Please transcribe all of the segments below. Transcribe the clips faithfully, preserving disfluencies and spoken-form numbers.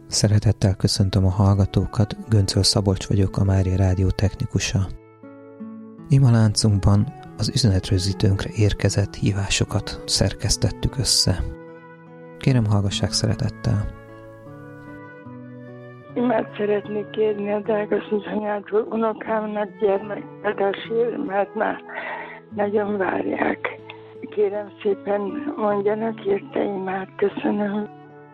Szeretettel köszöntöm a hallgatókat, Göncöl Szabolcs vagyok, a Mária Rádió technikusa. Ima láncunkban az üzenetrögzítőnkre érkezett hívásokat szerkesztettük össze. Kérem, hallgassák szeretettel. Imát szeretnék kérni a drága szűzanyától unokámnak gyermeketesért, mert már nagyon várják. Kérem szépen mondjanak érte imát, köszönöm.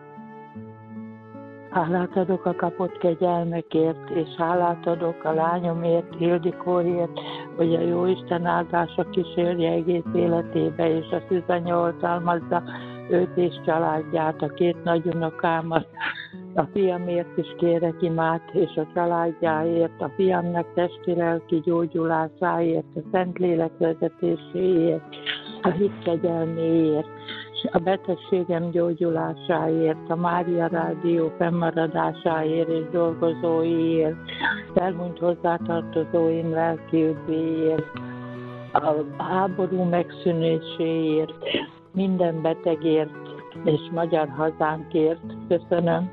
Hálát adok a kapott kegyelmekért, és hálát adok a lányomért, Hildikóért, hogy a Jóisten áldása kísérje egész életébe, és a szűzanya oltalmazza őt és családját, a két nagyunokámat. A fiamért is kérek imát, és a családjáért, a fiamnak testi-lelki gyógyulásáért, a Szentlélek vezetéséért, a hit kegyelméért, a betegségem gyógyulásáért, a Mária Rádió fennmaradásáért és dolgozóiért, elmúlt hozzátartozóim lelki üdvéért, a háború megszűnéséért, minden betegért és magyar hazánkért. Köszönöm.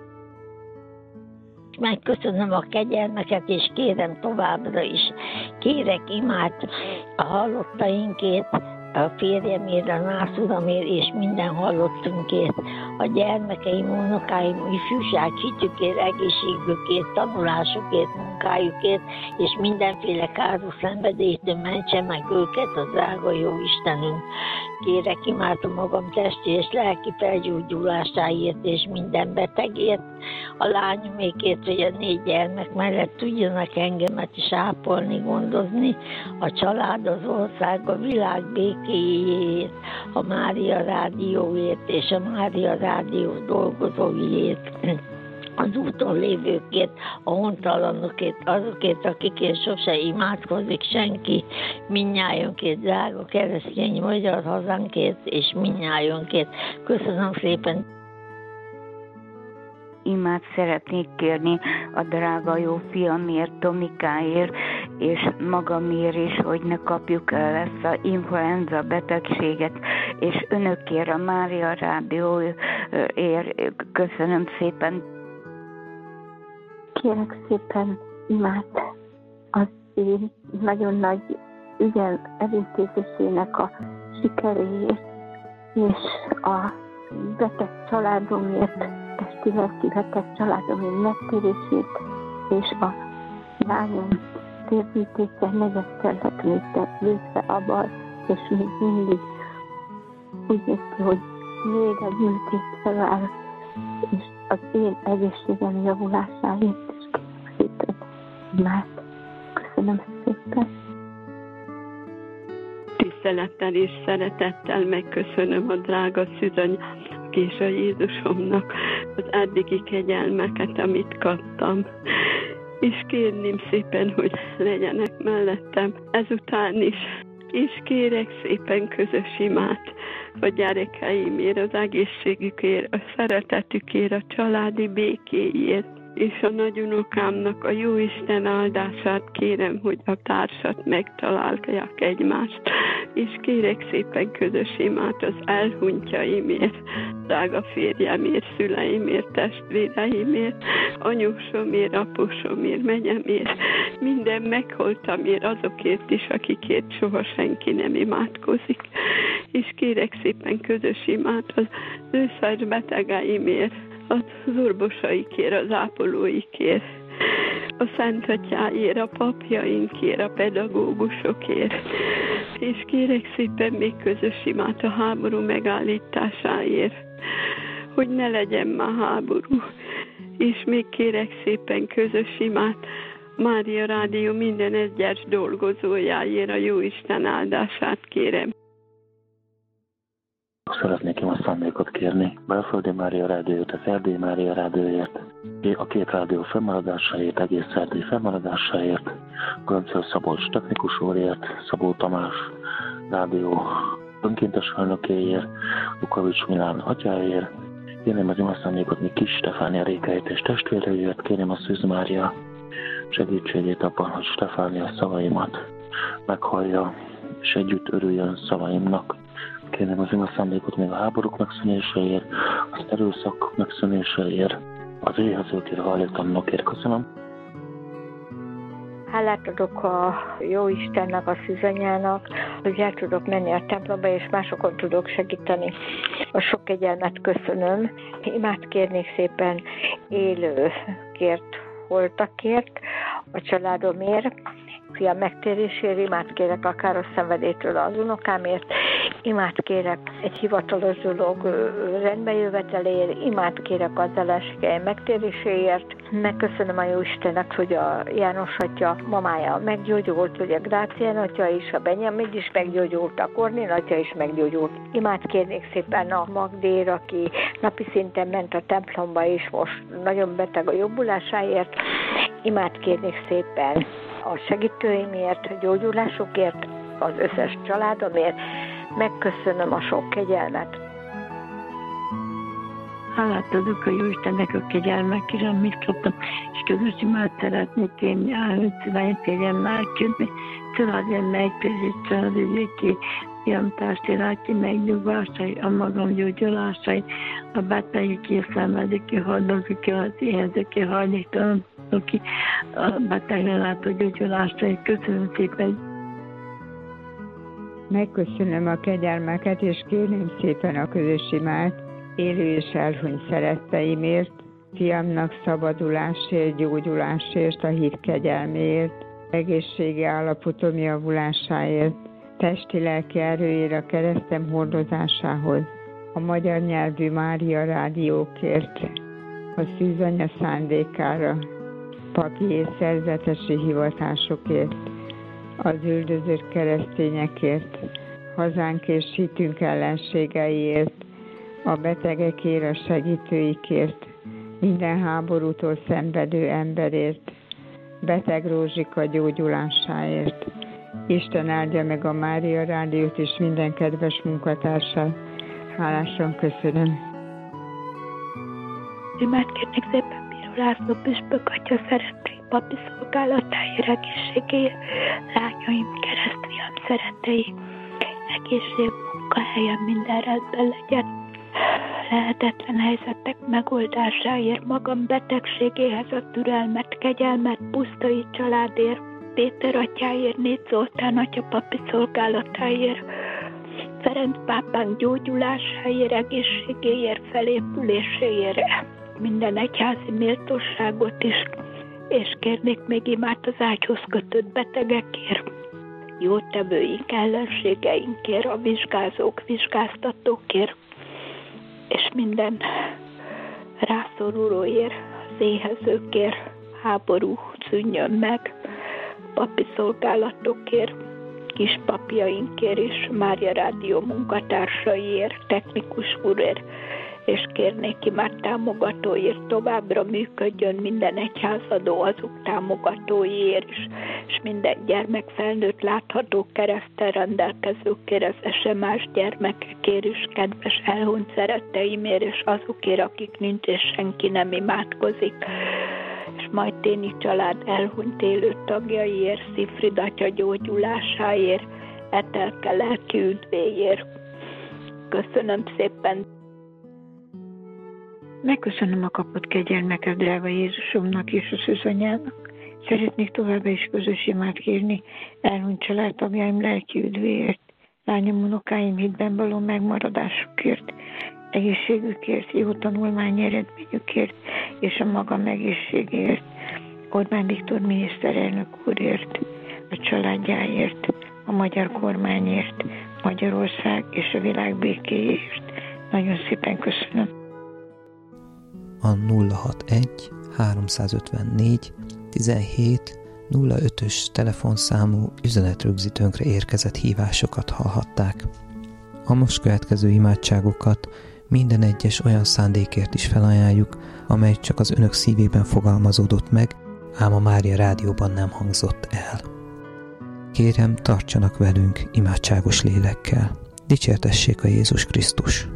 Megköszönöm a kegyelmeket, és kérem továbbra is. Kérek imát a halottainkért, a férjemért, a nászuramért, és minden halottunkért, a gyermekeim, unokáim, ifjúság hitükért, egészségükért, tanulásukért, munkájukért, és mindenféle káros szenvedélytől mentse meg őket a drága jó Istenünk. Kérek imát a magam testi és lelki felgyógyulásáért, és minden betegért, a lányomékért, hogy a négy gyermek mellett tudjanak engemet is ápolni, gondozni, a család, az ország, a világ békéjéért, a Mária Rádióért és a Mária Rádió dolgozóiért, az úton lévőkért, a hontalanokért, azokért, akikért sose imádkozik senki, mindnyájunkért, drága keresztény magyar hazánkért, és mindnyájunkért. Köszönöm szépen! Imát szeretnék kérni a drága jó fiamért, Tomikáért, és magamért is, hogy ne kapjuk el ezt az influenza betegséget, és önökért, a Mária Rádióért. Köszönöm szépen. Kérek szépen imát az én nagyon nagy ügyem elintézésének a sikeréért, és a beteg családomért, testi-lelki beteg családomért megtérését, és a lányom térdítése negyedszer lett végre abban, és még mindig úgy néz ki, hogy még egy műtét feláll, és az én egészségem javulásáért is kérem szépen imát. Köszönöm szépen. Tisztelettel és szeretettel megköszönöm a drága szűzanyának és a Jézusomnak az eddigi kegyelmeket, amit kaptam. És kérném szépen, hogy legyenek mellettem ezután is. És kérek szépen közös imát a gyerekeimért, az egészségükért, a szeretetükért, a családi békéért, és a nagyunokámnak a Jóisten áldását kérem, hogy a társat megtalálják egymást, és kérek szépen közös imát az elhunytjaimért, drága férjemért, szüleimért, testvéreimért, anyósomért, apósomért, menyemért, minden megholtamért, azokért is, akikért soha senki nem imádkozik. És kérek szépen közös imát az összes betegeimért, az orvosaikért, az ápolóikért, a Szent Atyáért, a papjainkért, a pedagógusokért. És kérek szépen még közös imát a háború megállításáért, hogy ne legyen már háború. És még kérek szépen közös imát Mária Rádió minden egyes dolgozójáért, a Jóisten áldását kérem. Szeretnék én a szándékot kérni, Belföldi Mária Rádiót, az Erdélyi Mária Rádióért, a két rádió fennmaradásáért, egész erdély fennmaradásáért, Göncöl Szabolcs technikus úrért, Szabó Tamás rádió önkéntes elnökéért, Lukavics Milán atyáért, kérném az imaszándékot még Kis Stefánia Rékeit és testvéreiért, kérném a Szűz Mária segítségét abban, hogy Stefánia szavaimat meghallja, és együtt örüljön szavaimnak. Kérném az imaszándékot még a háborúk megszűnéséért, az erőszak megszűnéséért, Az éhezőkért, hajléktalanokért köszönöm. Hálát adok a jó Istennek, a szűzanyának, hogy el tudok menni a templomba, és másokon tudok segíteni. A sok kegyelmet köszönöm. Imát kérnék szépen élőkért, holtakért, a családomért, fiam megtérésért, imát kérek a káros szenvedétől az unokámért, imát kérek egy hivatalos dolog rendbejöveteléért, imát kérek az ellenségeim megtéréséért. Megköszönöm a jó Istennek, hogy a János atya mamája meggyógyult, hogy a Grácián atya is, a Benjamin is meggyógyult, a Kornél atya is meggyógyult. Imát kérnék szépen a Magdér, aki napi szinten ment a templomba, és most nagyon beteg a jobbulásáért. Imát kérnék szépen a segítőimért, a gyógyulásukért, az összes családomért. Megköszönöm a sok kegyelmet. Hálát adok a jó Istennek a kegyelmekért, amit kaptam, és közös imát szeretnék kérni, állni, csinálni, kegyelmmel kérni, családján megtérít, családügyéki, fiam társadalmi megnyugvásai, a magam gyógyulásai, a betegek, szenvedők, haldozók, az éhezők, hajléktalanok, a betegre látó gyógyulásai. Köszönöm szépen! Megköszönöm a kegyelmeket, és kérném szépen a közös imát élő és elhunyt szeretteimért, fiamnak szabadulásért, gyógyulásért, a hit kegyelméért, egészségi állapotom javulásáért, testi-lelki erőért a keresztem hordozásához, a magyar nyelvű Mária rádiókért, a szűzanya szándékára, papi és szerzetesi hivatásokért, az üldözött keresztényekért, hazánk és hitünk ellenségeiért, a betegekért, a segítőikért, minden háborútól szenvedő emberért, beteg Rózsika gyógyulásáért. Isten áldja meg a Mária rádiót és minden kedves munkatársát. Hálásan köszönöm. Imát kérnék szépen Bíró László püspök atya szerettei papi szolgálatáért, egészségéért, lányaim, keresztfiam szerettei, egészség, munkahelyen minden rendben legyen, lehetetlen helyzetek megoldásáért, magam betegségéhez a türelmet, kegyelmet, Pusztai családért, Péter atyáért, Négy Zoltán atya papi szolgálatáért, Ferenc pápánk gyógyulásáért, egészségéért, felépüléséért, minden egyházi méltóságot is, és kérnék még imát az ágyhoz kötött betegekért, jótevőink, ellenségeinkért, a vizsgázók, vizsgáztatókért, és minden rászorulóért, az éhezőkért, háború szűnjön meg, papi szolgálatokért, kispapjainkért és Mária Rádió munkatársaiért, technikus úrért, és kérnék imát támogatóért továbbra működjön minden egyházadó azok támogatóiért is, és minden gyermek felnőtt látható kereszttel rendelkezőkért, az es em es gyermekekért is, kedves elhunyt szeretteimért, és azokért, akik nincs és senki nem imádkozik, és majd Téni család elhunyt élő tagjaiért, Szifrid atya gyógyulásáért, Etelke lelki üdvéért. Köszönöm szépen! Megköszönöm a kapott kegyelmeket drága Jézusomnak és a szűzanyának. Szeretnék továbbá is közös imát kérni elhunyt családtagjaim lelki üdvéért, lányom, unokáim hitben való megmaradásukért, egészségükért, jó tanulmányi eredményükért és a magam egészségért, Orbán Viktor miniszterelnök úrért, a családjáért, a magyar kormányért, Magyarország és a világ békéért. Nagyon szépen köszönöm. A nulla hatvanegy háromszázötvennégy tizenhét nulla ötös telefonszámú üzenetrögzítőnkre érkezett hívásokat hallhatták. A most következő imádságokat minden egyes olyan szándékért is felajánljuk, amely csak az önök szívében fogalmazódott meg, ám a Mária Rádióban nem hangzott el. Kérem, tartsanak velünk imádságos lélekkel. Dicsértessék a Jézus Krisztus!